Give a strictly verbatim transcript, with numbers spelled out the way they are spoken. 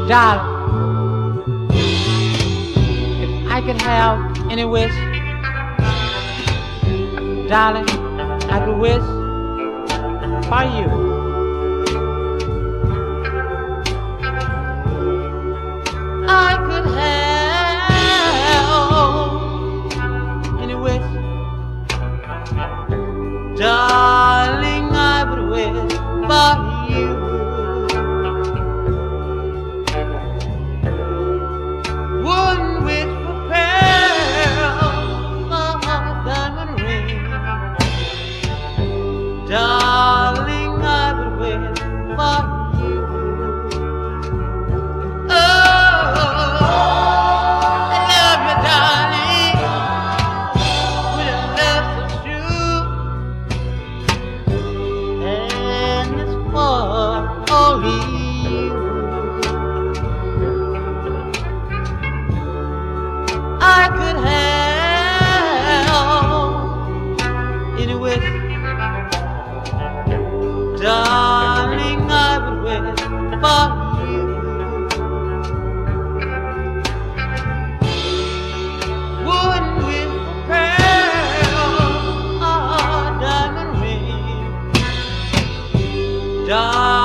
Darling, if I could have any wish, darling, I could wish for you. I could have any wish, darling, I would wish for you. Wouldn't wish for pearls or diamond ring, darling, I would wish for you. Oh, I love you, darling, with a love so true, and it's for only you. I could have any wish, darling, I would wish for you. Wouldn't wish for pearls or diamond ring, darling.